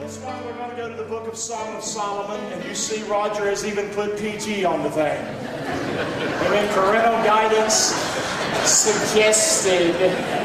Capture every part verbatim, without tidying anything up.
This one we're going to go to the book of Song of Solomon, and you see Roger has even put P G on the thing. I mean, parental guidance suggested.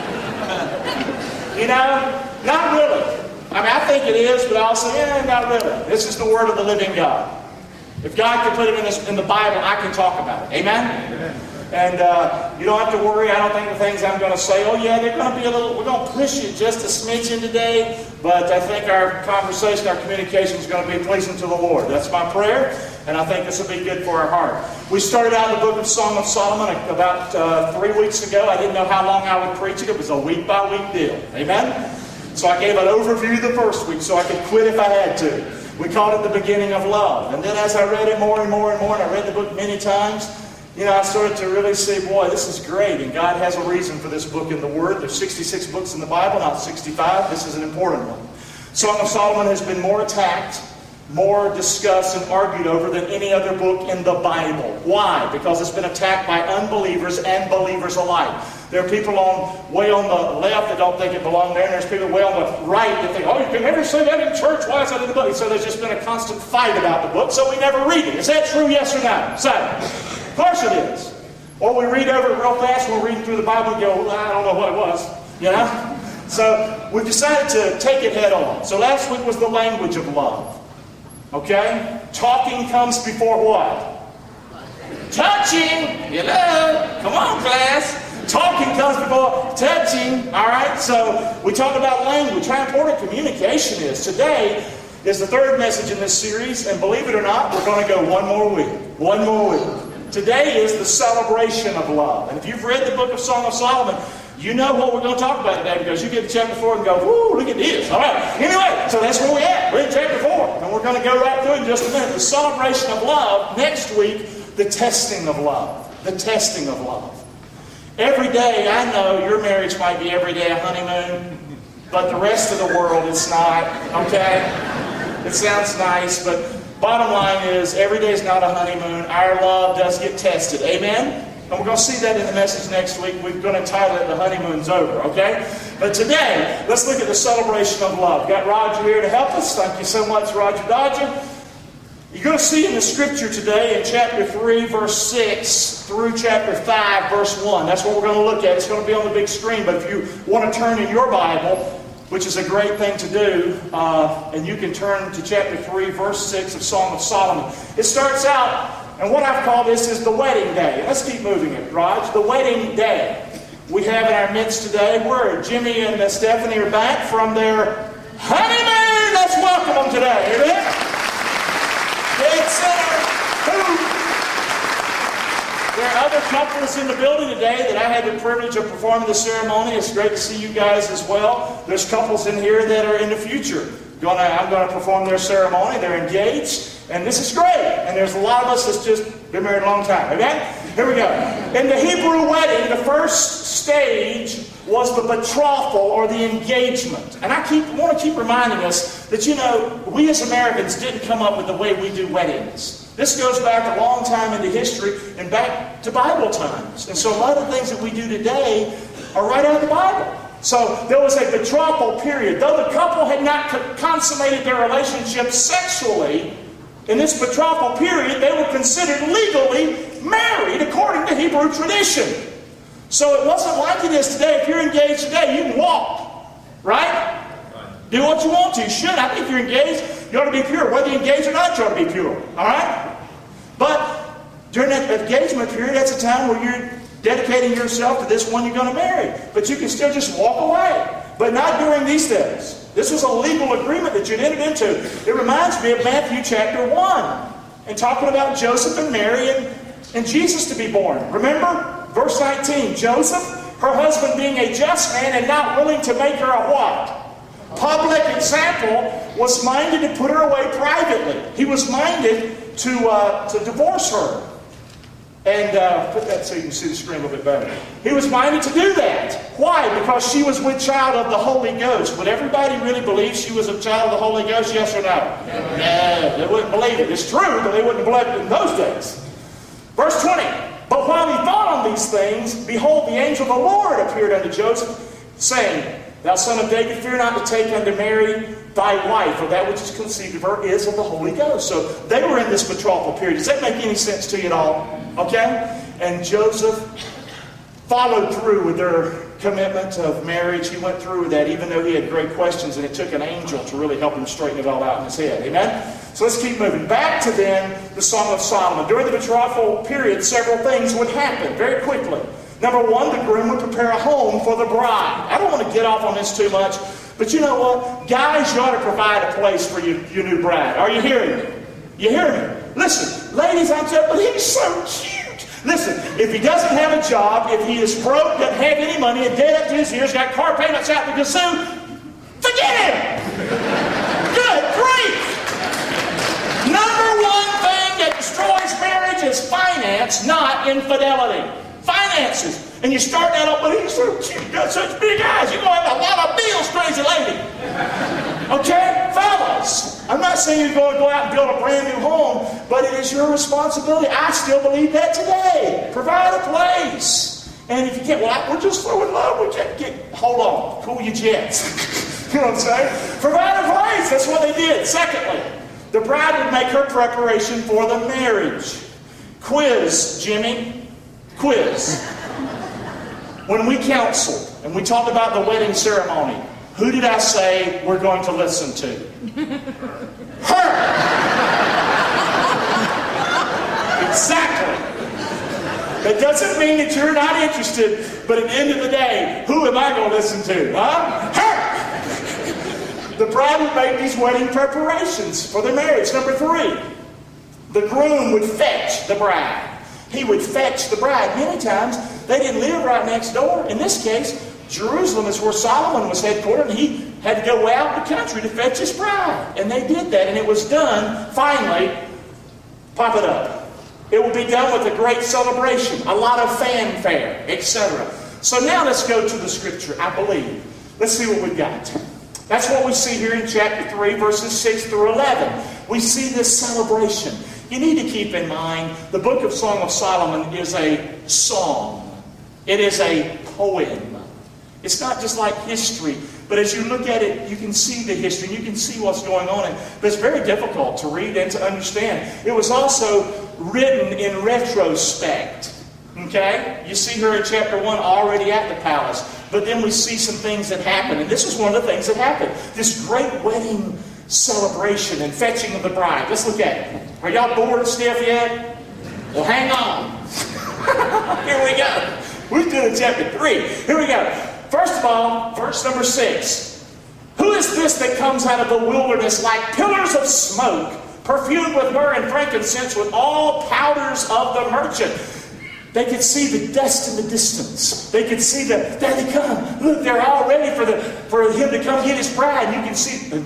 You know, not really. I mean, I think it is, but I'll say, yeah, not really. This is the word of the living God. If God can put it in, this, in the Bible, I can talk about it. Amen? Amen. And uh, you don't have to worry. I don't think the things I'm going to say, oh yeah, they're going to be a little, we're going to push it just a smidgen today. But I think our conversation, our communication is going to be pleasing to the Lord. That's my prayer. And I think this will be good for our heart. We started out in the book of Song of Solomon about uh, three weeks ago. I didn't know how long I would preach it. It was a week by week deal. Amen? So I gave an overview the first week so I could quit if I had to. We called it the beginning of love. And then as I read it more and more and more, and I read the book many times, you know, I started to really say, boy, this is great. And God has a reason for this book in the Word. There's sixty-six books in the Bible, not sixty-five. This is an important one. Song of Solomon has been more attacked, more discussed and argued over than any other book in the Bible. Why? Because it's been attacked by unbelievers and believers alike. There are people on way on the left that don't think it belonged there, and there's people way on the right that think, oh, you can never say that in church. Why is that in the book? So there's just been a constant fight about the book, so we never read it. Is that true, yes or no? Say it. Of course it is. Or we read over it real fast when we're reading through the Bible and go, well, I don't know what it was. You know? So we've decided to take it head on. So last week was the language of love. Okay? Talking comes before what? Touching. Hello. Come on, class. Talking comes before touching. All right? So we talk about language, how important communication is. Today is the third message in this series, and believe it or not, we're going to go one more week. One more week. Today is the celebration of love. And if you've read the book of Song of Solomon, you know what we're going to talk about today, because you get to chapter four and go, whoo, look at this. All right. Anyway, so that's where we're at. We're in chapter four. And we're going to go right through it in just a minute. The celebration of love. Next week, the testing of love. The testing of love. Every day, I know your marriage might be every day a honeymoon, but the rest of the world, it's not. Okay? It sounds nice, but bottom line is, every day is not a honeymoon. Our love does get tested. Amen? And we're going to see that in the message next week. We're going to title it, The Honeymoon's Over. Okay? But today, let's look at the celebration of love. Got Roger here to help us. Thank you so much, Roger Dodger. You're going to see in the scripture today in chapter three, verse six, through chapter five, verse one. That's what we're going to look at. It's going to be on the big screen. But if you want to turn in your Bible, which is a great thing to do, uh, and you can turn to chapter three, verse six of Song of Solomon. It starts out, and what I've called this is the wedding day. Let's keep moving it, Raj. The wedding day. We have in our midst today, where Jimmy and uh, Stephanie are back from their honeymoon. Let's welcome them today. Amen? It's uh, There are other couples in the building today that I had the privilege of performing the ceremony. It's great to see you guys as well. There's couples in here that are in the future. Gonna, I'm going to perform their ceremony. They're engaged, and this is great. And there's a lot of us that's just been married a long time. Amen? Here we go. In the Hebrew wedding, the first stage was the betrothal or the engagement. And I keep want to keep reminding us that, you know, we as Americans didn't come up with the way we do weddings. This goes back a long time into history and back to Bible times. And so a lot of the things that we do today are right out of the Bible. So there was a betrothal period. Though the couple had not consummated their relationship sexually, in this betrothal period, they were considered legally married according to Hebrew tradition. So it wasn't like it is today. If you're engaged today, you can walk. Right? Do what you want to. You should. I think if you're engaged, you ought to be pure. Whether you're engaged or not, you ought to be pure. Alright? But during that engagement period, that's a time where you're dedicating yourself to this one you're going to marry. But you can still just walk away. But not during these days. This was a legal agreement that you'd entered into. It reminds me of Matthew chapter one. And talking about Joseph and Mary and, and Jesus to be born. Remember? Verse nineteen. Joseph, her husband being a just man and not willing to make her a what? Public example, was minded to put her away privately. He was minded to, uh, to divorce her. And uh, put that so you can see the screen a little bit better. He was minded to do that. Why? Because she was with child of the Holy Ghost. Would everybody really believe she was a child of the Holy Ghost? Yes or no? No, they wouldn't believe it. It's true, but they wouldn't believe it in those days. Verse twenty. But while he thought on these things, behold, the angel of the Lord appeared unto Joseph, saying, Thou son of David, fear not to take unto Mary thy wife, or that which is conceived of her, is of the Holy Ghost. So they were in this betrothal period. Does that make any sense to you at all? Okay? And Joseph followed through with their commitment of marriage. He went through with that, even though he had great questions, and it took an angel to really help him straighten it all out in his head. Amen? So let's keep moving. Back to then the Song of Solomon. During the betrothal period, several things would happen very quickly. Number one, the groom would prepare a home for the bride. I don't want to get off on this too much, but you know what? Guys, you ought to provide a place for your, your new bride. Are you hearing me? You hear me? Listen, ladies, I'm telling you, but he's so cute. Listen, if he doesn't have a job, if he is broke, doesn't have any money, and dead up to his ears, got car payments out the gazoo, forget him! Good grief! Number one thing that destroys marriage is finance, not infidelity. Finances. And you start that up, but he's so cute, got such big eyes, you're going to have a lot of bills, crazy lady. Okay? Fellas, I'm not saying you're going to go out and build a brand new home, but it is your responsibility. I still believe that today. Provide a place. And if you can't, well, I, we're just so in love with you. Get, hold on. Cool your jets. You know what I'm saying? Provide a place. That's what they did. Secondly, the bride would make her preparation for the marriage. Quiz, Jimmy. Quiz. When we counseled and we talked about the wedding ceremony, who did I say we're going to listen to? Her! Exactly. That doesn't mean that you're not interested, but at the end of the day, who am I going to listen to? Huh? Her! The bride would make these wedding preparations for the marriage. Number three, the groom would fetch the bride. He would fetch the bride. Many times, they didn't live right next door. In this case, Jerusalem is where Solomon was headquartered, and he had to go out in the country to fetch his bride. And they did that, and it was done, finally, pop it up. It will be done with a great celebration, a lot of fanfare, et cetera. So now let's go to the scripture, I believe. Let's see what we've got. That's what we see here in chapter three, verses six through eleven. We see this celebration. You need to keep in mind, the book of Song of Solomon is a song. It is a poem. It's not just like history, but as you look at it, you can see the history, you can see what's going on. But it's very difficult to read and to understand. It was also written in retrospect. Okay? You see her in chapter one already at the palace. But then we see some things that happen. And this was one of the things that happened. This great wedding celebration and fetching of the bride. Let's look at it. Are y'all bored stiff yet? Well, hang on. Here we go. We're doing chapter three. Here we go. First of all, verse number six. Who is this that comes out of the wilderness like pillars of smoke, perfumed with myrrh and frankincense, with all powders of the merchant? They could see the dust in the distance. They could see the, there they come. Look, they're all ready for the for him to come get his bride. You can see, you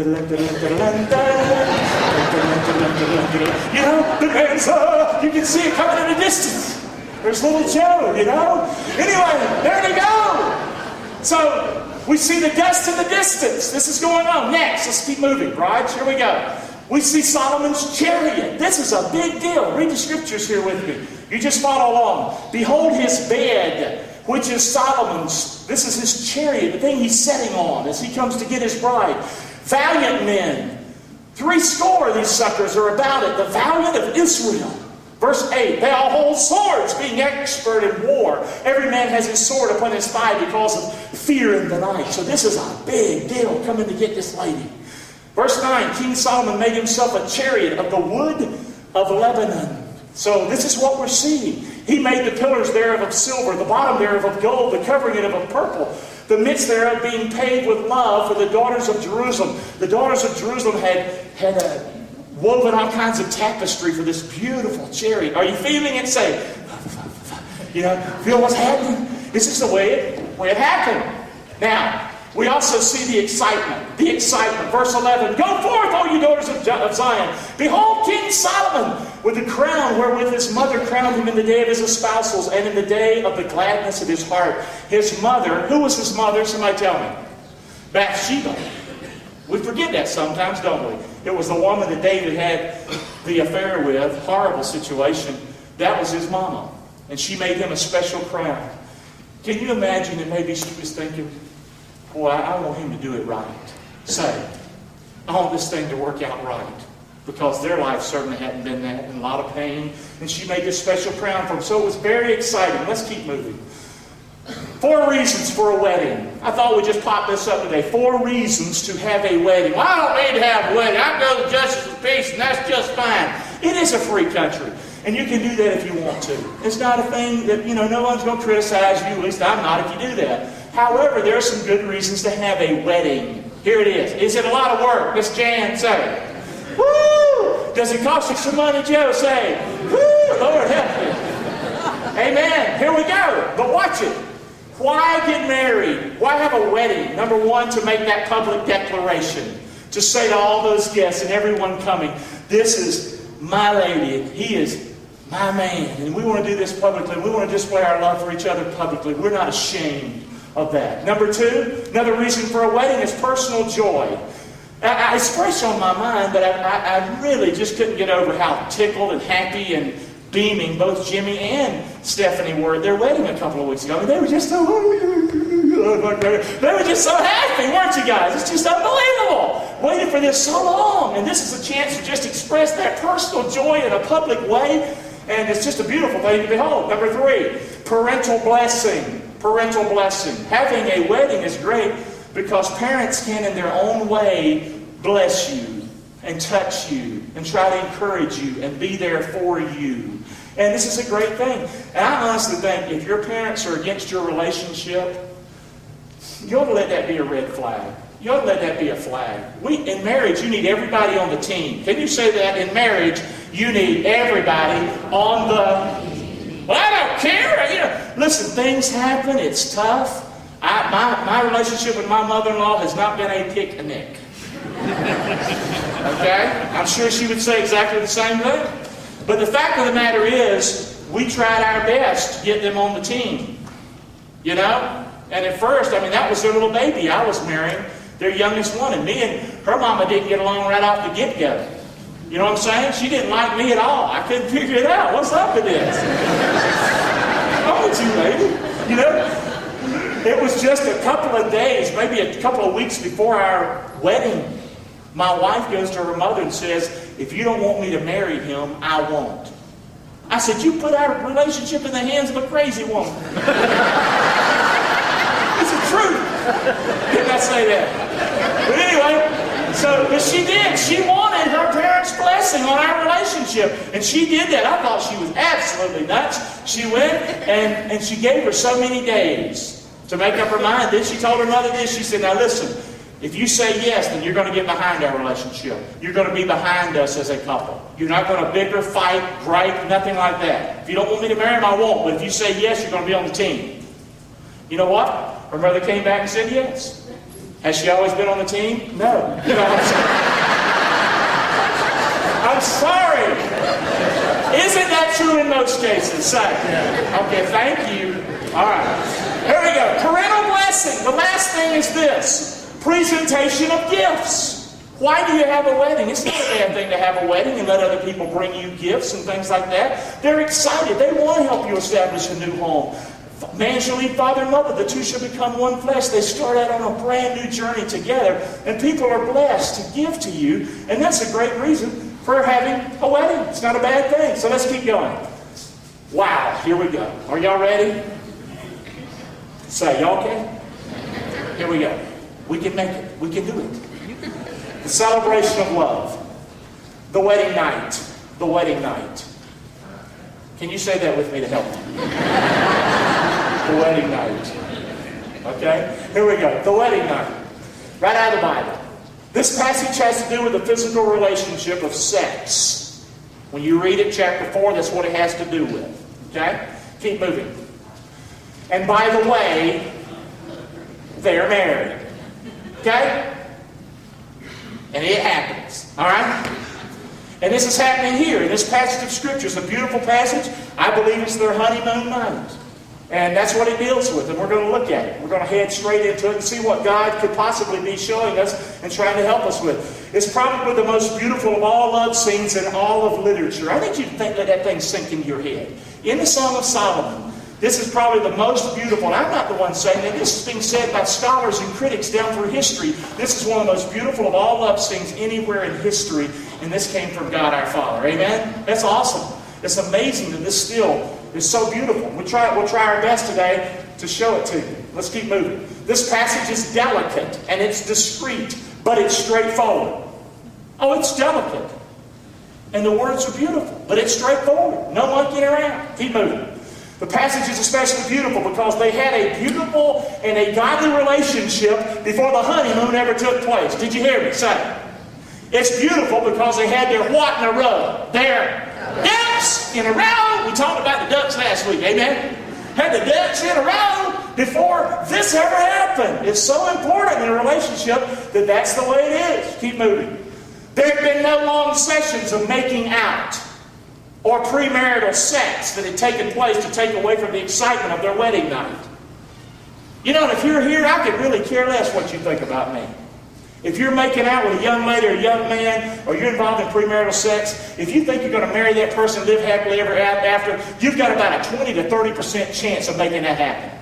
know, the man's up. You can see it coming in the distance. There's little Joe, you know. Anyway, there they go. So we see the dust in the distance. This is going on. Next, let's keep moving, brides. Here we go. We see Solomon's chariot. This is a big deal. Read the scriptures here with me. You just follow along. Behold his bed, which is Solomon's. This is his chariot, the thing he's sitting on as he comes to get his bride. Valiant men. Three score of these suckers are about it. The valiant of Israel. Verse eight, they all hold swords, being expert in war. Every man has his sword upon his thigh because of fear in the night. So this is a big deal coming to get this lady. Verse nine, King Solomon made himself a chariot of the wood of Lebanon. So this is what we're seeing. He made the pillars thereof of silver, the bottom thereof of gold, the covering it of purple, the midst thereof being paved with love for the daughters of Jerusalem. The daughters of Jerusalem had, had a woven all kinds of tapestry for this beautiful chariot. Are you feeling it? Say, you know, feel what's happening? This is the way it, way it happened. Now, we also see the excitement. The excitement. Verse eleven. Go forth, O you daughters of Zion. Behold King Solomon with the crown wherewith his mother crowned him in the day of his espousals and in the day of the gladness of his heart. His mother, who was his mother? Somebody tell me. Bathsheba. We forget that sometimes, don't we? It was the woman that David had the affair with. Horrible situation. That was his mama. And she made him a special crown. Can you imagine that maybe she was thinking, boy, I want him to do it right. Say, I want this thing to work out right. Because their life certainly hadn't been that, and a lot of pain. And she made this special crown for them. So it was very exciting. Let's keep moving. Four reasons for a wedding. I thought we'd just pop this up today. Four reasons to have a wedding. Well, I don't need to have a wedding. I can go to justice of peace, and that's just fine. It is a free country. And you can do that if you want to. It's not a thing that, you know, no one's going to criticize you. At least I'm not if you do that. However, there are some good reasons to have a wedding. Here it is. Is it a lot of work? Miss Jan, say. Woo! Does it cost you some money, Joe? Say. Woo! Lord help you. Amen. Here we go. But watch it. Why get married? Why have a wedding? Number one, to make that public declaration. To say to all those guests and everyone coming, this is my lady. He is my man. And we want to do this publicly. We want to display our love for each other publicly. We're not ashamed of that. Number two, another reason for a wedding is personal joy. I, it's fresh on my mind, but I, I, I really just couldn't get over how tickled and happy and beaming both Jimmy and Stephanie were at their wedding a couple of weeks ago. I mean, they were just so they were just so happy, weren't you guys? It's just unbelievable. Waited for this so long, and this is a chance to just express that personal joy in a public way, and it's just a beautiful thing to behold. Number three, parental blessing. Parental blessing. Having a wedding is great because parents can, in their own way, bless you and touch you and try to encourage you and be there for you. And this is a great thing. And I honestly think if your parents are against your relationship, you ought to let that be a red flag. You ought to let that be a flag. We, in marriage, you need everybody on the team. Can you say that? In marriage, you need everybody on the... Well, I don't care. You know, listen, things happen. It's tough. I, my, my relationship with my mother-in-law has not been a picnic. Okay? I'm sure she would say exactly the same thing. But the fact of the matter is, we tried our best to get them on the team. You know? And at first, I mean, that was their little baby I was marrying, their youngest one. And me and her mama didn't get along right off the get-go. You know what I'm saying? She didn't like me at all. I couldn't figure it out. What's up with this? What's wrong with you, lady? You know? It was just a couple of days, maybe a couple of weeks before our wedding. My wife goes to her mother and says, if you don't want me to marry him, I won't. I said, you put our relationship in the hands of a crazy woman. It's the truth. Didn't I say that? But anyway, so but she did. She wanted her parents' blessing on our relationship. And she did that. I thought she was absolutely nuts. She went and, and she gave her so many days to make up her mind. Then she told her mother this. She said, now listen, if you say yes, then you're going to get behind our relationship. You're going to be behind us as a couple. You're not going to bicker, fight, gripe, nothing like that. If you don't want me to marry him, I won't. But if you say yes, you're going to be on the team. You know what? Her mother came back and said yes. Has she always been on the team? No. You know what I'm saying? I'm sorry. Isn't that true in most cases? Say. Okay, thank you. All right. Here we go. Parental blessing. The last thing is this. Presentation of gifts. Why do you have a wedding? It's not a bad thing to have a wedding and let other people bring you gifts and things like that. They're excited. They want to help you establish a new home. Man shall leave father and mother. The two shall become one flesh. They start out on a brand new journey together. And people are blessed to give to you. And that's a great reason for having a wedding. It's not a bad thing. So let's keep going. Wow. Here we go. Are y'all ready? Say, y'all okay? Here we go. We can make it. We can do it. The celebration of love. The wedding night. The wedding night. Can you say that with me to help me? The wedding night. Okay? Here we go. The wedding night. Right out of the Bible. This passage has to do with the physical relationship of sex. When you read it, chapter four, that's what it has to do with. Okay? Keep moving. And by the way, they're married. Okay? And it happens. Alright? And this is happening here in this passage of Scripture. It's a beautiful passage. I believe it's their honeymoon night. And that's what it deals with. And we're going to look at it. We're going to head straight into it and see what God could possibly be showing us and trying to help us with. It's probably the most beautiful of all love scenes in all of literature. I need you to think, let that thing sink into your head. In the Song of Solomon, This is probably the most beautiful, and I'm not the one saying it. This is being said by scholars and critics down through history. This is one of the most beautiful of all love scenes anywhere in history, and this came from God our Father. Amen? That's awesome. It's amazing that this still is so beautiful. We'll try, we'll try our best today to show it to you. Let's keep moving. This passage is delicate, and it's discreet, but it's straightforward. Oh, it's delicate. And the words are beautiful, but it's straightforward. No monkeying around. Keep moving. The passage is especially beautiful because they had a beautiful and a godly relationship before the honeymoon ever took place. Did you hear me say it? It's beautiful because they had their what in a row? Their ducks in a row. We talked about the ducks last week. Amen? Had the ducks in a row before this ever happened. It's so important in a relationship that that's the way it is. Keep moving. There have been no long sessions of making out or premarital sex that had taken place to take away from the excitement of their wedding night. You know, if you're here, I could really care less what you think about me. If you're making out with a young lady or a young man, or you're involved in premarital sex, if you think you're going to marry that person, live happily ever after, you've got about a twenty to thirty percent chance of making that happen.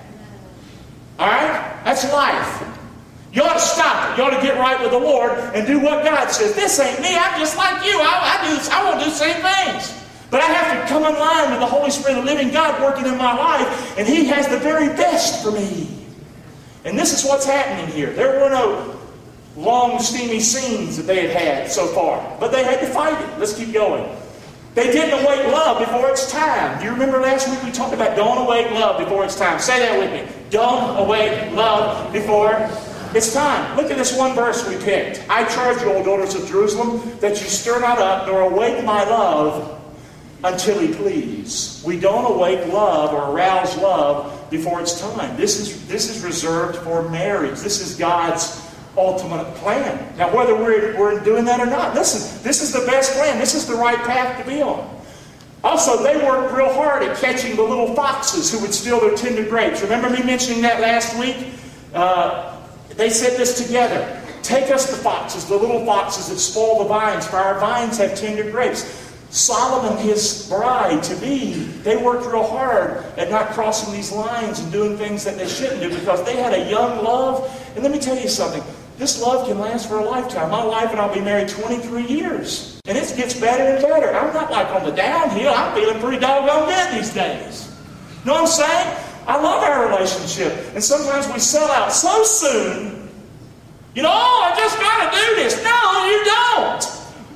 All right? That's life. You ought to stop it. You ought to get right with the Lord and do what God says. This ain't me. I'm just like you. I, I, do, I want to do the same things. But I have to come in line with the Holy Spirit, the living God working in my life, and He has the very best for me. And this is what's happening here. There were no long, steamy scenes that they had had so far, but they had to fight it. Let's keep going. They didn't await love before it's time. Do you remember last week we talked about don't await love before it's time? Say that with me. Don't await love before it's time. Look at this one verse we picked. I charge you, O daughters of Jerusalem, that you stir not up nor await my love until He please. We don't await love or arouse love before it's time. This is, this is reserved for marriage. This is God's ultimate plan. Now, whether we're, we're doing that or not, listen, this is the best plan. This is the right path to be on. Also, they worked real hard at catching the little foxes who would steal their tender grapes. Remember me mentioning that last week? Uh, they said this together. Take us the foxes, the little foxes that spoil the vines, for our vines have tender grapes. Solomon, his bride-to-be, they worked real hard at not crossing these lines and doing things that they shouldn't do because they had a young love. And let me tell you something. This love can last for a lifetime. My wife and I will be married twenty-three years. And it gets better and better. I'm not like on the downhill. I'm feeling pretty doggone good these days. You know what I'm saying? I love our relationship. And sometimes we sell out so soon. You know, oh, I just got to do this. No, you don't.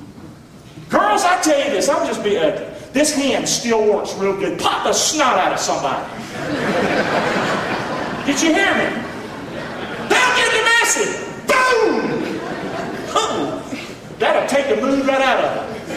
Girls, I tell you this, I'm just being ugly. This hand still works real good. Pop the snot out of somebody. Did you hear me? They'll get the message. Boom! Oh, that'll take the mood right out of it.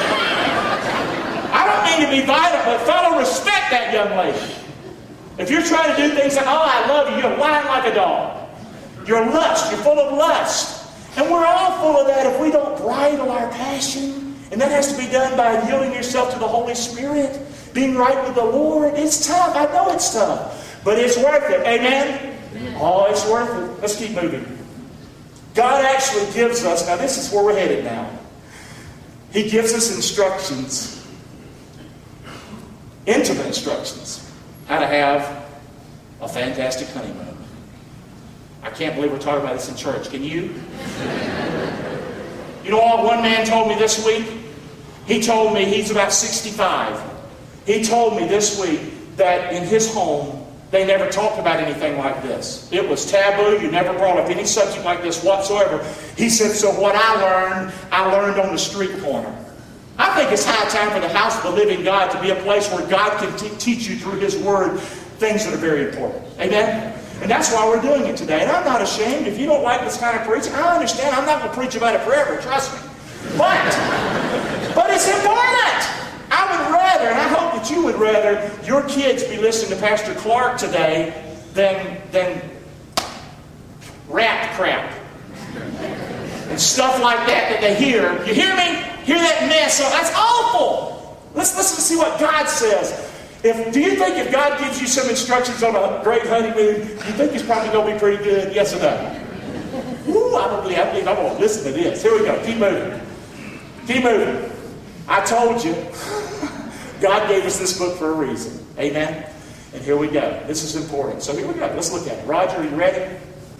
I don't mean to be violent, but fellow, respect that young lady. If you're trying to do things like, oh, I love you, you're lying like a dog. You're lust, you're full of lust. And we're all full of that if we don't bridle our passion. And that has to be done by yielding yourself to the Holy Spirit, being right with the Lord. It's tough. I know it's tough. But it's worth it. Amen? Amen. Oh, it's worth it. Let's keep moving. God actually gives us, now this is where we're headed now. He gives us instructions, intimate instructions, how to have a fantastic honeymoon. I can't believe we're talking about this in church. Can you? You know what one man told me this week? He told me, he's about sixty-five. He told me this week that in his home, they never talked about anything like this. It was taboo. You never brought up any subject like this whatsoever. He said, so what I learned, I learned on the street corner. I think it's high time for the house of the living God to be a place where God can t- teach you through His Word things that are very important. Amen? And that's why we're doing it today. And I'm not ashamed. If you don't like this kind of preaching, I understand. I'm not going to preach about it forever. Trust me. But, but it's important. I would rather, and I hope that you would rather, your kids be listening to Pastor Clark today than, than rap crap. And stuff like that that they hear. You hear me? Hear that mess? Oh, that's awful. Let's listen to see what God says. If, do you think if God gives you some instructions on a great honeymoon, you think it's probably going to be pretty good? Yes or no? Ooh, I believe, I believe I'm going to listen to this. Here we go. Keep moving. Keep moving. I told you, God gave us this book for a reason. Amen? And here we go. This is important. So here we go. Let's look at it. Roger, are you ready?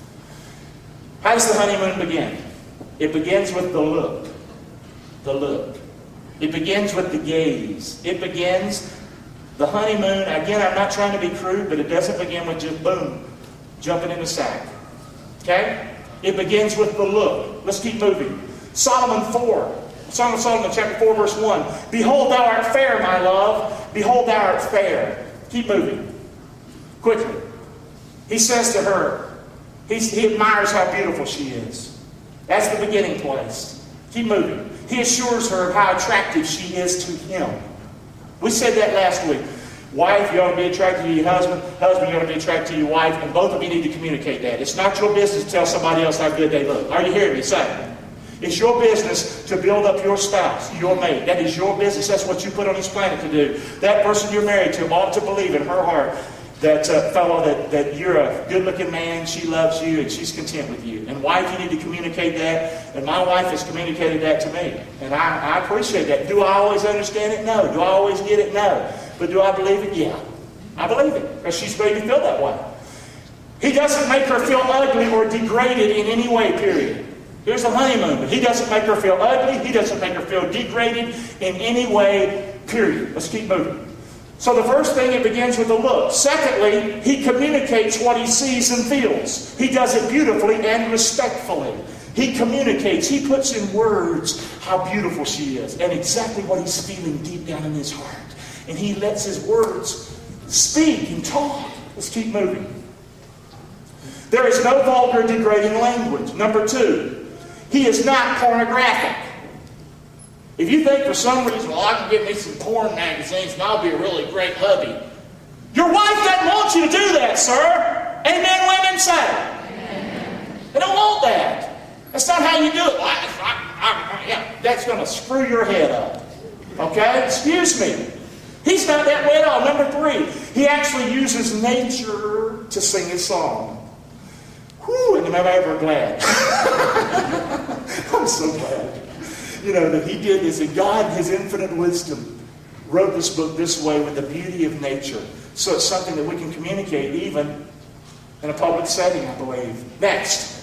How does the honeymoon begin? It begins with the look. The look. It begins with the gaze. It begins, the honeymoon, again, I'm not trying to be crude, but it doesn't begin with just boom, jumping in the sack. Okay? It begins with the look. Let's keep moving. Solomon four. Song of Solomon, chapter four, verse one. Behold, thou art fair, my love. Behold, thou art fair. Keep moving. Quickly. He says to her, he, he admires how beautiful she is. That's the beginning place. Keep moving. He assures her of how attractive she is to him. We said that last week. Wife, you ought to be attracted to your husband. Husband, you ought to be attracted to your wife. And both of you need to communicate that. It's not your business to tell somebody else how good they look. Are you hearing me say? It's your business to build up your spouse, your mate. That is your business. That's what you put on this planet to do. That person you're married to ought to believe in her heart, that uh, fellow, that, that you're a good-looking man, she loves you, and she's content with you. And wife, you need to communicate that. And my wife has communicated that to me. And I, I appreciate that. Do I always understand it? No. Do I always get it? No. But do I believe it? Yeah. I believe it. Because she's made me feel that way. He doesn't make her feel ugly or degraded in any way, period. Here's the honeymoon. But he doesn't make her feel ugly. He doesn't make her feel degraded in any way, period. Let's keep moving. So the first thing, it begins with a look. Secondly, he communicates what he sees and feels. He does it beautifully and respectfully. He communicates. He puts in words how beautiful she is and exactly what he's feeling deep down in his heart. And he lets his words speak and talk. Let's keep moving. There is no vulgar, degrading language. Number two, he is not pornographic. If you think for some reason, well, I can get me some porn magazines and I'll be a really great hubby. Your wife doesn't want you to do that, sir. Amen, women say. Amen. They don't want that. That's not how you do it. I, I, I, yeah, that's going to screw your head up. Okay? Excuse me. He's not that way at all. Number three, he actually uses nature to sing his song. Whew, and am I ever glad? I'm so glad. You know, that he did this, and God, his infinite wisdom, wrote this book this way with the beauty of nature. So it's something that we can communicate even in a public setting, I believe. Next,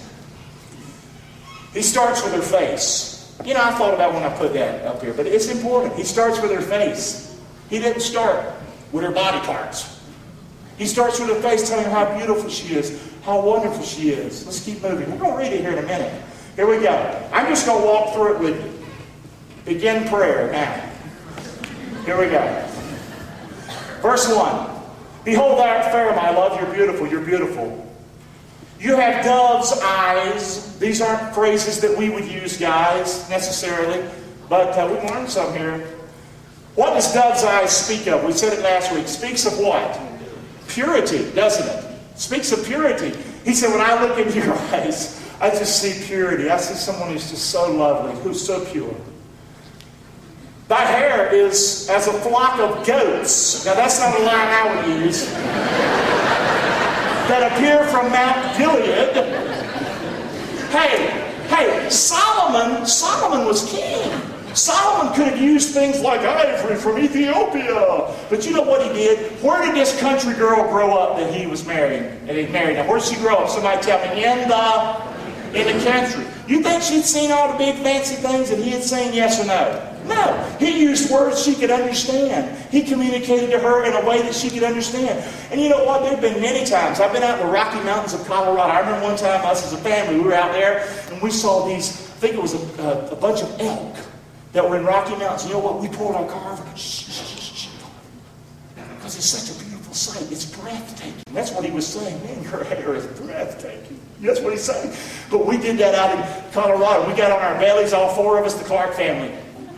he starts with her face. You know, I thought about when I put that up here, but it's important. He starts with her face. He didn't start with her body parts. He starts with her face, telling her how beautiful she is, how wonderful she is. Let's keep moving. We're going to read it here in a minute. Here we go. I'm just going to walk through it with you. Begin prayer now. Here we go. Verse one. Behold, thou art fair, my love. You're beautiful. You're beautiful. You have dove's eyes. These aren't phrases that we would use, guys, necessarily. But uh, we learned some here. What does dove's eyes speak of? We said it last week. Speaks of what? Purity, doesn't it? Speaks of purity. He said, when I look into your eyes, I just see purity. I see someone who's just so lovely, who's so pure. Thy hair is as a flock of goats. Now that's not a line I would use. That appear from Mount Gilead. Hey, hey, Solomon, Solomon was king. Solomon could have used things like ivory from Ethiopia. But you know what he did? Where did this country girl grow up that he was marrying? And he married. Now, where did she grow up? Somebody tell me. In the in the country. You think she'd seen all the big fancy things that he had seen? Yes or no? No. He used words she could understand. He communicated to her in a way that she could understand. And you know what? There have been many times. I've been out in the Rocky Mountains of Colorado. I remember one time us as a family, we were out there and we saw these, I think it was a, a, a bunch of elk that were in Rocky Mountains. You know what? We pulled our car over. Shh, shh, shh, shh. Because it's such a beautiful sight. It's breathtaking. That's what he was saying. Man, your hair is breathtaking. That's what he's saying. But we did that out in Colorado. We got on our bellies, all four of us, the Clark family.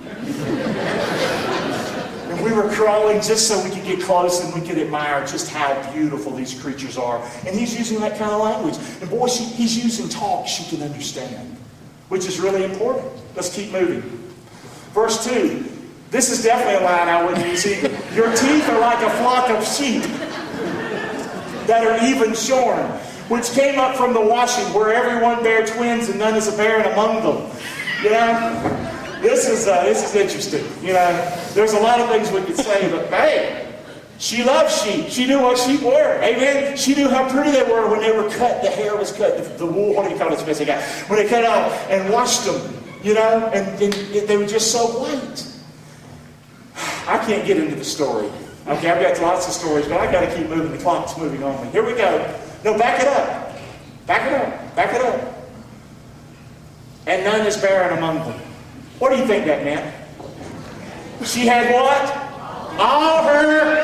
And we were crawling just so we could get close and we could admire just how beautiful these creatures are. And he's using that kind of language. And boy, she, he's using talk she can understand, which is really important. Let's keep moving. Verse two. This is definitely a line I wouldn't use either. Your teeth are like a flock of sheep that are even shorn, which came up from the washing, where everyone bare twins and none is a barren among them. You know, this is uh, this is interesting. You know, there's a lot of things we could say, but hey, She loved sheep. She knew what sheep were. Amen. She knew how pretty they were when they were cut. The hair was cut. The, the wool, what do you call it, Spencer guy? When they cut it off and washed them, you know, and, and they were just so white. I can't get into the story. Okay, I've got lots of stories, but I've got to keep moving. The clock's moving on me. Here we go. No, back it up. Back it up. Back it up. And none is barren among them. What do you think that meant? She had what? All her.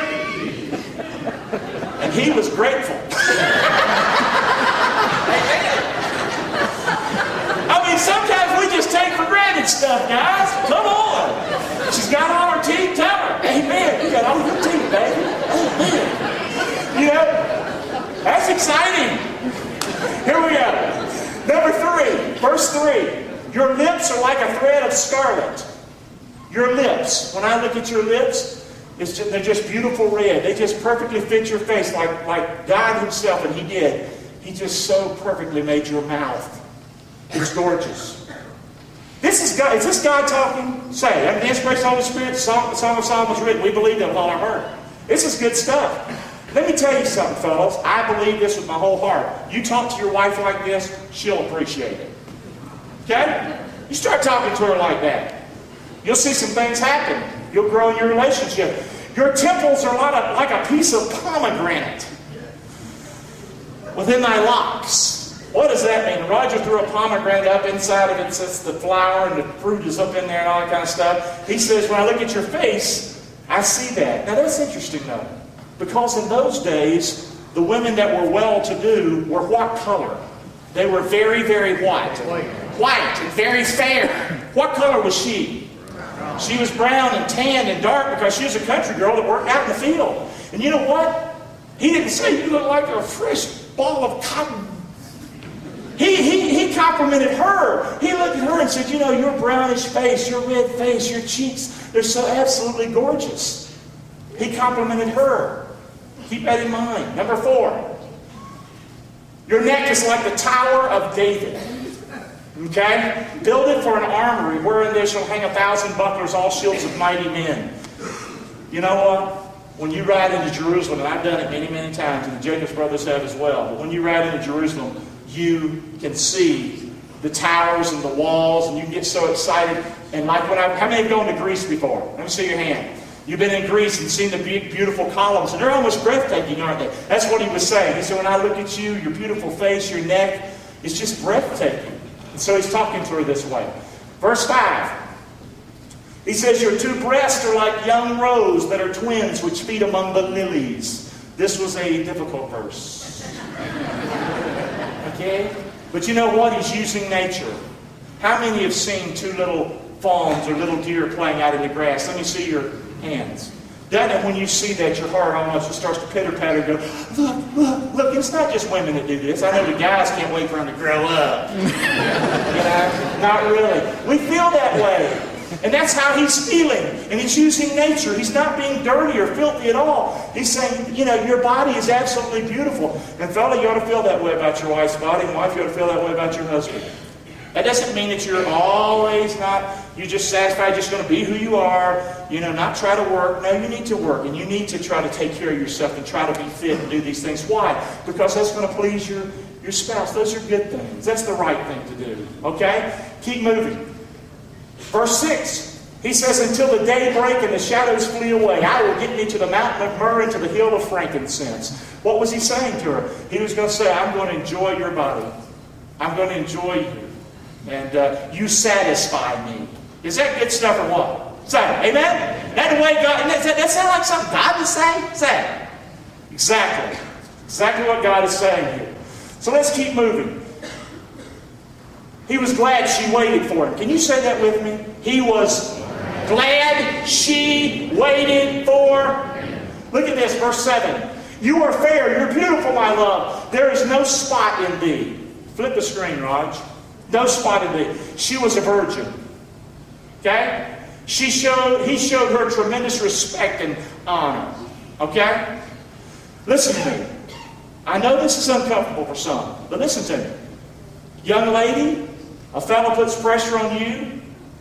And he was grateful. I mean, sometimes we just take for granted stuff, guys. Come on. She's got all her teeth. Tell her. Amen. You got all your teeth, baby. Amen. You know, that's exciting. Here we go. Number three, verse three. Your lips are like a thread of scarlet. Your lips. When I look at your lips, it's just, they're just beautiful red. They just perfectly fit your face like, like God himself, and he did. He just so perfectly made your mouth. It's gorgeous. This is God. Is this God talking? Say, and the inspiration of the Holy Spirit, the Song, the Song of Solomon was written. We believe that with all our heart. This is good stuff. Let me tell you something, fellas. I believe this with my whole heart. You talk to your wife like this, she'll appreciate it. Okay? You start talking to her like that. You'll see some things happen. You'll grow in your relationship. Your temples are like a, like a piece of pomegranate within thy locks. What does that mean? Roger threw a pomegranate up. Inside of it sits the flower and the fruit is up in there and all that kind of stuff. He says, when I look at your face, I see that. Now that's interesting though. Because in those days, the women that were well-to-do were what color? They were very, very white. White and very fair. What color was she? She was brown and tan and dark because she was a country girl that worked out in the field. And you know what? He didn't say you look like a fresh ball of cotton. He, he, he complimented her. He looked at her and said, you know, your brownish face, your red face, your cheeks, they're so absolutely gorgeous. He complimented her. Keep that in mind. Number four. Your neck is like the Tower of David. Okay? Build it for an armory, wherein there shall hang a thousand bucklers, all shields of mighty men. You know what? When you ride into Jerusalem, and I've done it many, many times, and the Jacobs brothers have as well, but when you ride into Jerusalem, you can see the towers and the walls, and you get so excited. And like when I, how many have gone to Greece before? Let me see your hand. You've been in Greece and seen the big, beautiful columns, and they're almost breathtaking, aren't they? That's what he was saying. He said, when I look at you, your beautiful face, your neck, it's just breathtaking. And so he's talking to her this way. Verse five. He says, your two breasts are like young roes that are twins which feed among the lilies. This was a difficult verse. Okay? But you know what? He's using nature. How many have seen two little fawns or little deer playing out in the grass? Let me see your hands. Doesn't it, when you see that, your heart almost starts to pitter-patter and go, look, look, look. It's not just women that do this. I know the guys can't wait for them to grow up. You know? Not really. We feel that way. And that's how he's feeling. And he's using nature. He's not being dirty or filthy at all. He's saying, you know, your body is absolutely beautiful. And fella, you ought to feel that way about your wife's body. And wife, you ought to feel that way about your husband. That doesn't mean that you're always not, you're just satisfied, just going to be who you are, you know, not try to work. No, you need to work, and you need to try to take care of yourself and try to be fit and do these things. Why? Because that's going to please your, your spouse. Those are good things. That's the right thing to do. Okay? Keep moving. Verse six. He says, until the day break and the shadows flee away, I will get thee to the mountain of myrrh and to the hill of frankincense. What was he saying to her? He was going to say, I'm going to enjoy your body. I'm going to enjoy you. And uh, you satisfy me. Is that good stuff or what? Say, amen? That the way God, that, that sound like something God would say? Say. Exactly. Exactly what God is saying here. So let's keep moving. He was glad she waited for him. Can you say that with me? He was glad she waited for him. Look at this, verse seven. You are fair, you're beautiful, my love. There is no spot in thee. Flip the screen, Raj. No spot in thee. She was a virgin. Okay? She showed, he showed her tremendous respect and honor. Okay? Listen to me. I know this is uncomfortable for some, but listen to me. Young lady, a fellow puts pressure on you.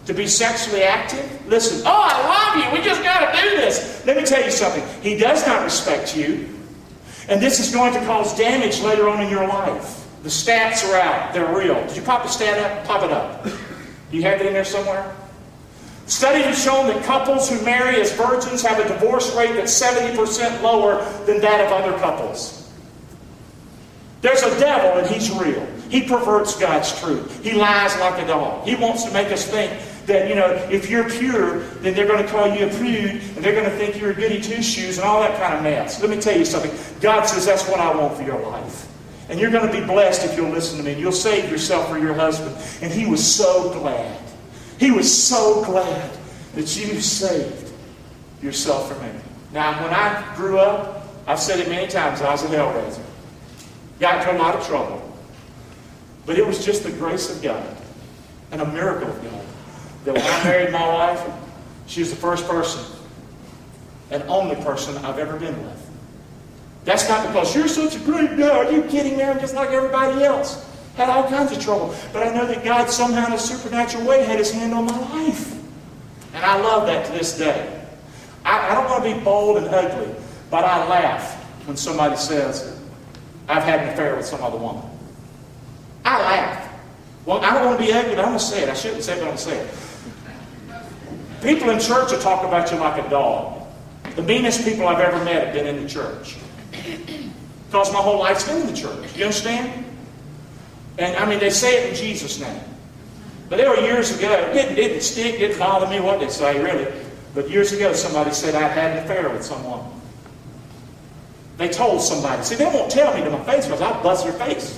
To be sexually active? Listen, oh, I love you. We just got to do this. Let me tell you something. He does not respect you. And this is going to cause damage later on in your life. The stats are out. They're real. Did you pop the stat up? Pop it up. Do you have it in there somewhere? Studies have shown that couples who marry as virgins have a divorce rate that's seventy percent lower than that of other couples. There's a devil and he's real. He perverts God's truth. He lies like a dog. He wants to make us think that, you know, if you're pure, then they're going to call you a prude, and they're going to think you're a goody two-shoes and all that kind of mess. Let me tell you something. God says that's what I want for your life. And you're going to be blessed if you'll listen to me. And you'll save yourself for your husband. And he was so glad. He was so glad that you saved yourself for me. Now, when I grew up, I've said it many times, I was a hellraiser. Got into a lot of trouble. But it was just the grace of God and a miracle of God that when I married my wife, she was the first person and only person I've ever been with. That's not because you're such a great guy. Are you kidding me? I'm just like everybody else. Had all kinds of trouble. But I know that God somehow in a supernatural way had his hand on my life. And I love that to this day. I, I don't want to be bold and ugly, but I laugh when somebody says, I've had an affair with some other woman. I laugh. Well, I don't want to be ugly, but I'm going to say it. I shouldn't say it, but I'm going to say it. People in church will talk about you like a dog. The meanest people I've ever met have been in the church. Because my whole life's been in the church. You understand? And, I mean, they say it in Jesus' name. But there were years ago, it didn't, didn't stick, didn't bother me what they say, really. But years ago, somebody said I'd had an affair with someone. They told somebody. See, they won't tell me to my face because I'll bust their face.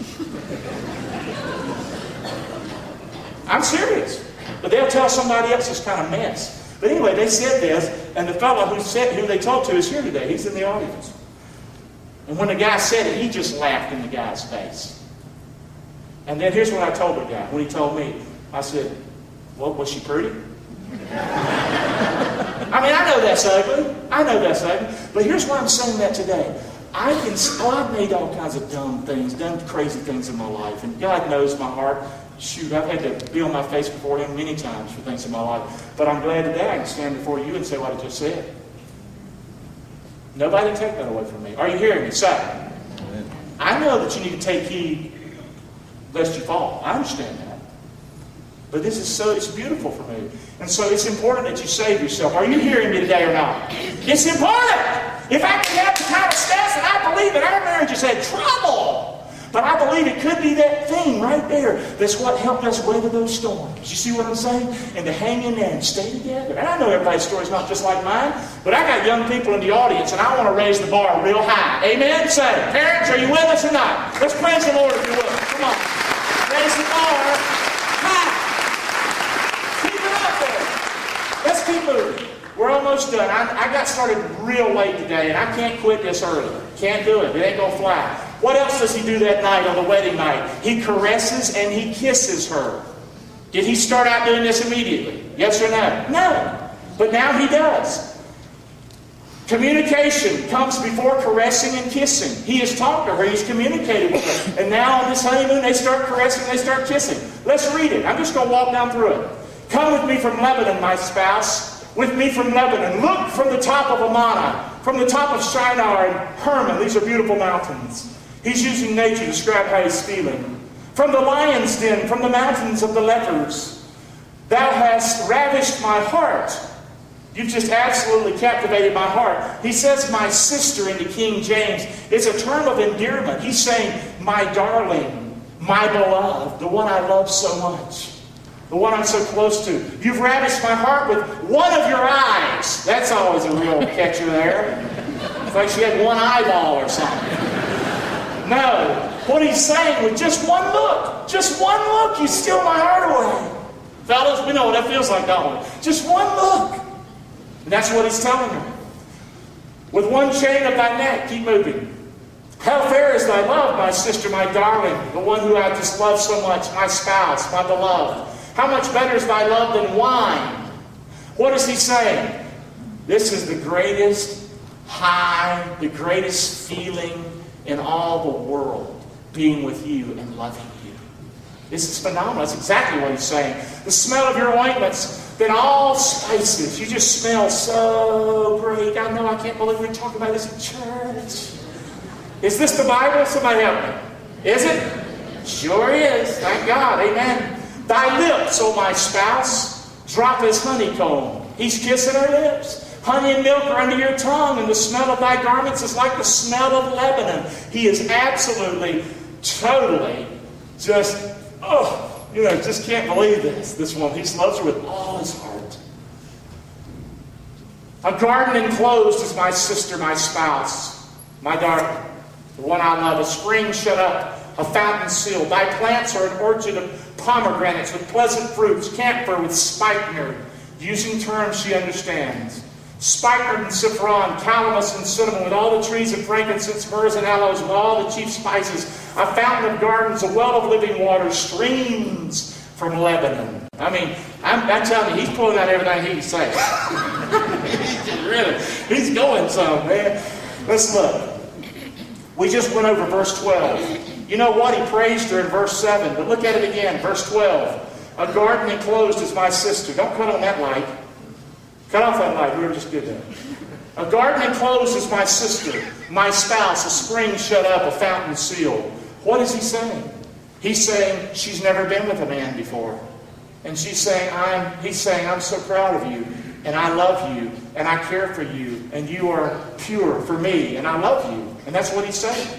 I'm serious. But they'll tell somebody else this kind of mess. But anyway, they said this, and the fellow who said who they told to is here today. He's in the audience. And when the guy said it, he just laughed in the guy's face. And then here's what I told the guy. When he told me, I said, well, was she pretty? I mean, I know that's ugly. I know that's ugly. But here's why I'm saying that today. I can, oh, I've made all kinds of dumb things, done crazy things in my life. And God knows my heart. Shoot, I've had to be on my face before Him many times for things in my life. But I'm glad today I can stand before you and say what I just said. Nobody can take that away from me. Are you hearing me? Say, I know that you need to take heed lest you fall. I understand that. But this is so, it's beautiful for me. And so it's important that you save yourself. Are you hearing me today or not? It's important. If I can have the kind of stats that I believe that our marriage has had trouble. But I believe it could be that thing right there that's what helped us weather those storms. You see what I'm saying? And to hang in there and stay together. And I know everybody's story's not just like mine, but I got young people in the audience and I want to raise the bar real high. Amen? Say, parents, are you with us or not? Let's praise the Lord if you will. Come on. Raise the bar high. Keep it up there. Let's keep moving. We're almost done. I, I got started real late today and I can't quit this early. Can't do it. It ain't going to fly. What else does he do that night on the wedding night? He caresses and he kisses her. Did he start out doing this immediately? Yes or no? No. But now he does. Communication comes before caressing and kissing. He has talked to her. He's communicated with her. And now on this honeymoon, they start caressing, they start kissing. Let's read it. I'm just going to walk down through it. Come with me from Lebanon, my spouse. With me from Lebanon. Look from the top of Amana, from the top of Shinar and Hermon. These are beautiful mountains. He's using nature to describe how he's feeling. From the lion's den, from the mountains of the lepers. Thou hast ravished my heart. You've just absolutely captivated my heart. He says my sister in the King James. It's a term of endearment. He's saying my darling, my beloved, the one I love so much. The one I'm so close to. You've ravished my heart with one of your eyes. That's always a real catcher there. It's like she had one eyeball or something. No. What he's saying with just one look. Just one look, you steal my heart away. Fellas, we know what that feels like, don't we? Just one look. And that's what he's telling her. With one chain of thy neck, keep moving. How fair is thy love, my sister, my darling, the one who I just love so much, my spouse, my beloved. How much better is thy love than wine? What is he saying? This is the greatest high, the greatest feeling in all the world, being with you and loving you. This is phenomenal. That's exactly what he's saying. The smell of your ointments, then all spices. You just smell so great. I know, I can't believe we're talking about this in church. Is this the Bible? Somebody help me. Is it? Sure is. Thank God. Amen. Thy lips, O my spouse, drop as honeycomb. He's kissing her lips. Honey and milk are under your tongue, and the smell of thy garments is like the smell of Lebanon. He is absolutely, totally, just, oh, you know, just can't believe this. This woman, he loves her with all his heart. A garden enclosed is my sister, my spouse, my darling, the one I love. A spring shut up, a fountain sealed. Thy plants are an orchard of pomegranates with pleasant fruits, camphor with spikenard, using terms she understands. Spikenard and saffron, calamus and cinnamon, with all the trees of frankincense, myrrhs and aloes, with all the chief spices. A fountain of gardens, a well of living water, streams from Lebanon. I mean, I'm, I'm telling you, he's pulling out everything he can say. Really, he's going some, man. Let's look. We just went over verse twelve. You know what? He praised her in verse seven, but look at it again, verse twelve. A garden enclosed is my sister. Don't cut on that light. Cut off that light. We were just good there. A garden enclosed is my sister, my spouse, a spring shut up, a fountain sealed. What is he saying? He's saying she's never been with a man before. And she's saying, I'm, he's saying, I'm so proud of you, and I love you, and I care for you, and you are pure for me, and I love you. And that's what he's saying.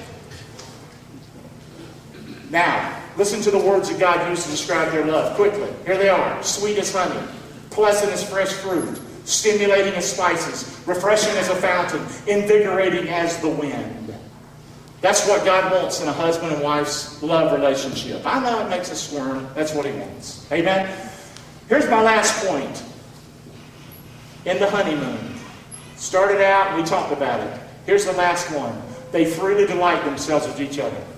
Now, listen to the words that God used to describe their love. Quickly. Here they are. Sweet as honey, pleasant as fresh fruit, stimulating as spices, refreshing as a fountain, invigorating as the wind. That's what God wants in a husband and wife's love relationship. I know it makes us squirm. That's what he wants. Amen? Here's my last point. In the honeymoon. Started out, we talked about it. Here's the last one. They freely delight themselves with each other.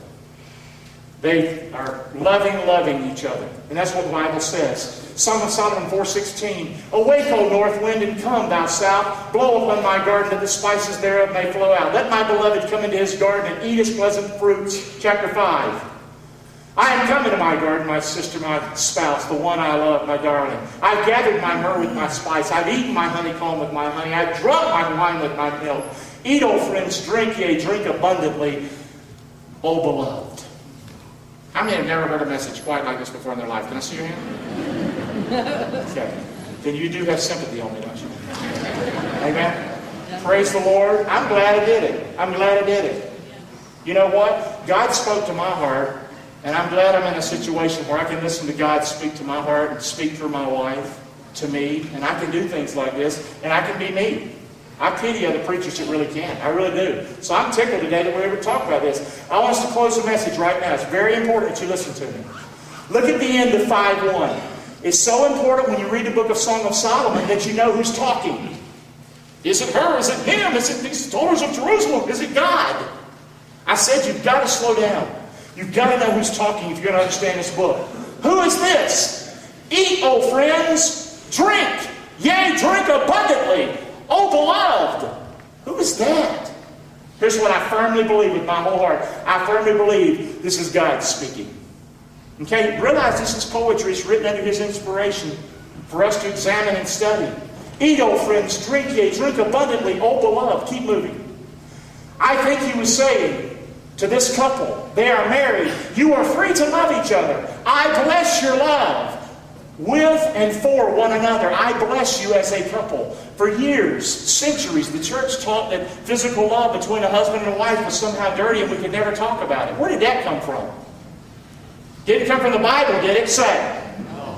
They are loving, loving each other. And that's what the Bible says. Song of Solomon four sixteen. Awake, O north wind, and come, thou south. Blow upon my garden, that the spices thereof may flow out. Let my beloved come into his garden and eat his pleasant fruits. Chapter five. I am coming to my garden, my sister, my spouse, the one I love, my darling. I've gathered my myrrh with my spice. I've eaten my honeycomb with my honey. I've drunk my wine with my milk. Eat, O friends, drink, yea, drink abundantly, O beloved. How many have never heard a message quite like this before in their life? Can I see your hand? Okay. Then you do have sympathy on me, don't you? Amen? Praise the Lord. I'm glad I did it. I'm glad I did it. You know what? God spoke to my heart, and I'm glad I'm in a situation where I can listen to God speak to my heart and speak through my wife to me, and I can do things like this, and I can be me. I pity other preachers that really can't. I really do. So I'm tickled today that we're able to talk about this. I want us to close the message right now. It's very important that you listen to me. Look at the end of five one. It's so important when you read the book of Song of Solomon that you know who's talking. Is it her? Is it him? Is it these daughters of Jerusalem? Is it God? I said you've got to slow down. You've got to know who's talking if you're going to understand this book. Who is this? Eat, O friends. Drink. Yea, drink abundantly. Oh, beloved, who is that? Here's what I firmly believe with my whole heart. I firmly believe this is God speaking. Okay, realize this is poetry. It's written under his inspiration for us to examine and study. Eat, O friends, drink ye, drink abundantly, O beloved. Keep moving. I think he was saying to this couple, they are married, you are free to love each other. I bless your love. With and for one another. I bless you as a couple. For years, centuries, the church taught that physical love between a husband and a wife was somehow dirty and we could never talk about it. Where did that come from? Didn't come from the Bible, did it? Say.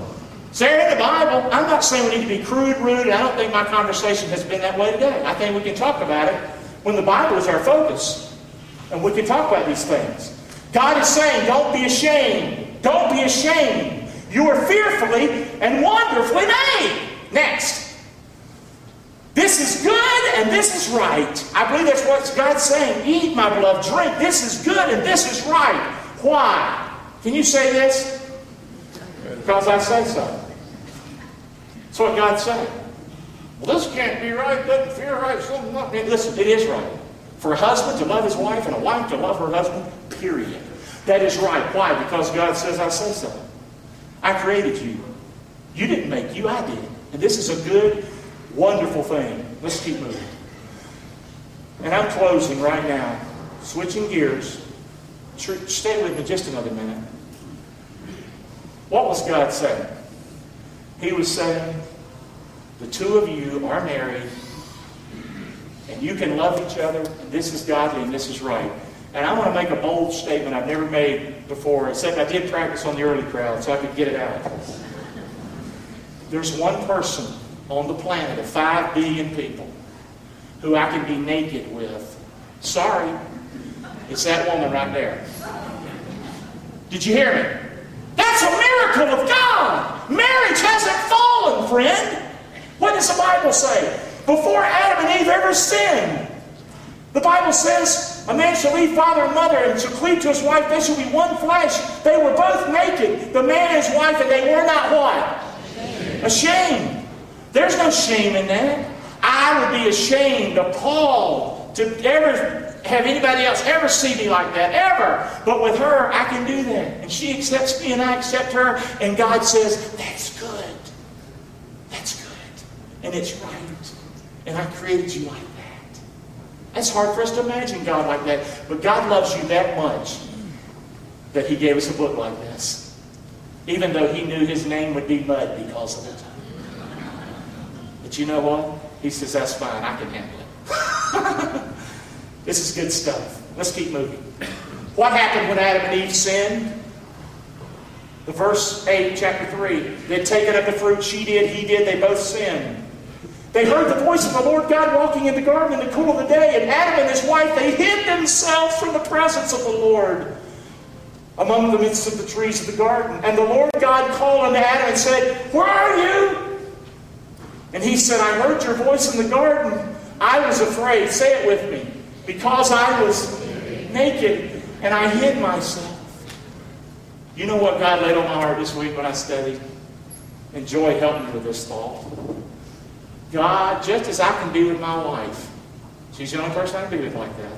Say in the Bible. I'm not saying we need to be crude, rude. I don't think my conversation has been that way today. I think we can talk about it when the Bible is our focus. And we can talk about these things. God is saying, don't be ashamed. Don't be ashamed. You are fearfully and wonderfully made. Next. This is good and this is right. I believe that's what God's saying. Eat, my beloved, drink. This is good and this is right. Why? Can you say this? Because I say so. That's what God's saying. Well, this can't be right. Doesn't feel right. Something not. Listen, it is right. For a husband to love his wife and a wife to love her husband, period. That is right. Why? Because God says I say so. I created you. You didn't make you, I did. And this is a good, wonderful thing. Let's keep moving. And I'm closing right now. Switching gears. Stay with me just another minute. What was God saying? He was saying, the two of you are married, and you can love each other, and this is godly, and this is right. And I want to make a bold statement I've never made before, except I did practice on the early crowd, so I could get it out. There's one person on the planet of five billion people who I can be naked with. Sorry, it's that woman right there. Did you hear me? That's a miracle of God. Marriage hasn't fallen, friend. What does the Bible say? Before Adam and Eve ever sinned, the Bible says, a man shall leave father and mother and shall cleave to his wife. They shall be one flesh. They were both naked, the man and his wife, and they were not what? Ashamed. There's no shame in that. I would be ashamed, appalled to ever have anybody else ever see me like that, ever. But with her, I can do that. And she accepts me and I accept her. And God says, that's good. That's good. And it's right. And I created you like that. That's hard for us to imagine God like that. But God loves you that much that He gave us a book like this. Even though He knew His name would be mud because of it. But you know what? He says, that's fine. I can handle it. This is good stuff. Let's keep moving. What happened when Adam and Eve sinned? The verse eight, chapter three. They'd taken up the fruit. She did, he did. They both sinned. They heard the voice of the Lord God walking in the garden in the cool of the day. And Adam and his wife, they hid themselves from the presence of the Lord among the midst of the trees of the garden. And the Lord God called unto Adam and said, where are you? And he said, I heard your voice in the garden. I was afraid. Say it with me. Because I was naked and I hid myself. You know what God laid on my heart this week when I studied? And Joy helped me with this thought. God, just as I can be with my wife, she's the only person I can be with like that.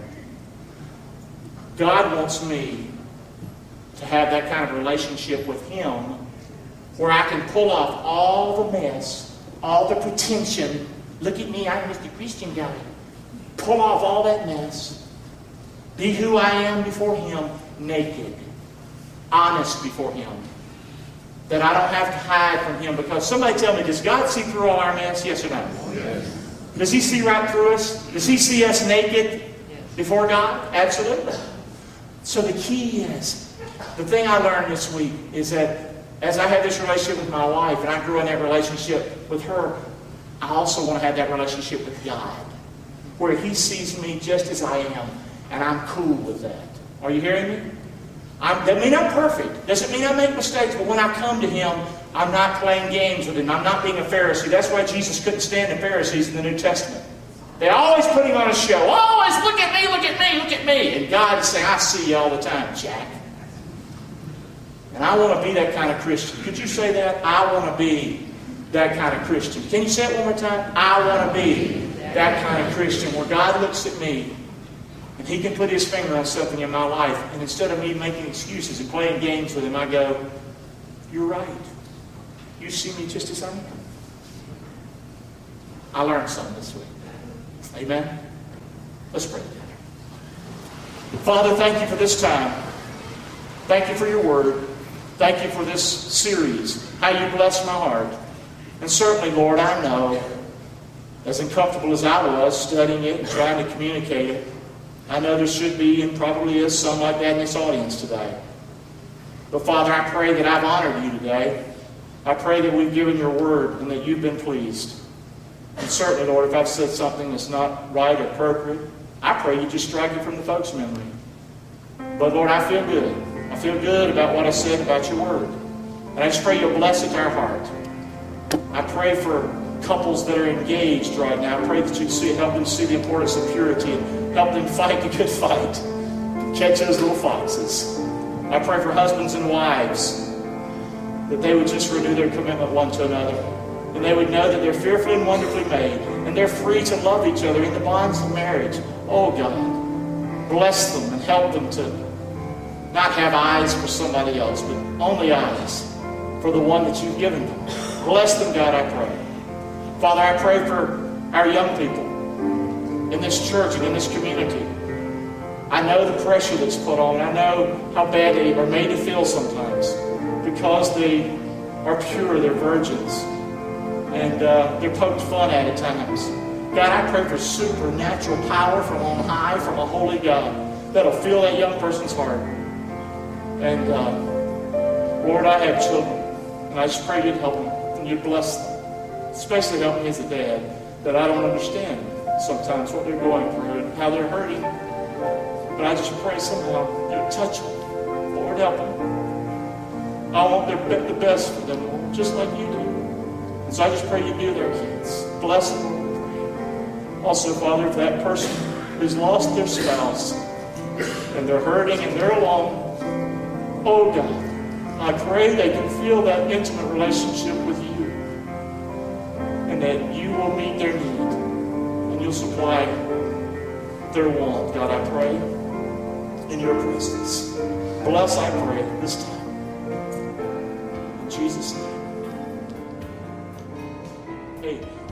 God wants me to have that kind of relationship with Him where I can pull off all the mess, all the pretension. Look at me, I'm Mister Christian guy. Pull off all that mess. Be who I am before Him, naked. Honest before Him. That I don't have to hide from Him. Because somebody tell me, does God see through all our mess? Yes or no? Yes. Does He see right through us? Does He see us naked before God? Absolutely. So the key is, the thing I learned this week is that as I have this relationship with my wife and I grew in that relationship with her, I also want to have that relationship with God. Where He sees me just as I am, and I'm cool with that. Are you hearing me? I'm, that mean I'm perfect. Doesn't mean I make mistakes, but when I come to Him, I'm not playing games with Him. I'm not being a Pharisee. That's why Jesus couldn't stand the Pharisees in the New Testament. They always put Him on a show. Always, look at me, look at me, look at me. And God is saying, I see you all the time, Jack. And I want to be that kind of Christian. Could you say that? I want to be that kind of Christian. Can you say it one more time? I want to be that kind of Christian where God looks at me and He can put His finger on something in my life, and instead of me making excuses and playing games with Him, I go, you're right. You see me just as I am. I learned something this week. Amen? Let's pray together. Father, thank You for this time. Thank You for Your Word. Thank You for this series, how You bless my heart. And certainly, Lord, I know, as uncomfortable as I was studying it and trying to communicate it, I know there should be and probably is some like that in this audience today. But Father, I pray that I've honored You today. I pray that we've given Your word and that You've been pleased. And certainly, Lord, if I've said something that's not right or appropriate, I pray You just strike it from the folks' memory. But Lord, I feel good. I feel good about what I said about Your word. And I just pray You'll bless it to our heart. I pray for couples that are engaged right now. I pray that You'd see, help them see the importance of purity and help them fight the good fight. Catch those little foxes. I pray for husbands and wives that they would just renew their commitment one to another. And they would know that they're fearfully and wonderfully made. And they're free to love each other in the bonds of marriage. Oh God, bless them and help them to not have eyes for somebody else, but only eyes for the one that you've given them. Bless them, God, I pray. Father, I pray for our young people in this church and in this community. I know the pressure that's put on. I know how bad they are made to feel sometimes because they are pure, they're virgins, and uh, they're poked fun at at times. God, I pray for supernatural power from on high, from a holy God, that'll fill that young person's heart. And uh, Lord, I have children, and I just pray you'd help them, and you'd bless them. Especially help me as a dad, that I don't understand sometimes what they're going through and how they're hurting. But I just pray somehow you'd touch them. Lord, help them. I want their, the best for them, Lord, just like you do. And so I just pray you be with our kids. Bless them. Also, Father, if that person who's lost their spouse and they're hurting and they're alone, oh God, I pray they can feel that intimate relationship with you and that you will meet their need and you'll supply their want. God, I pray in your presence. Bless, I pray, this time. In Jesus' name. Amen.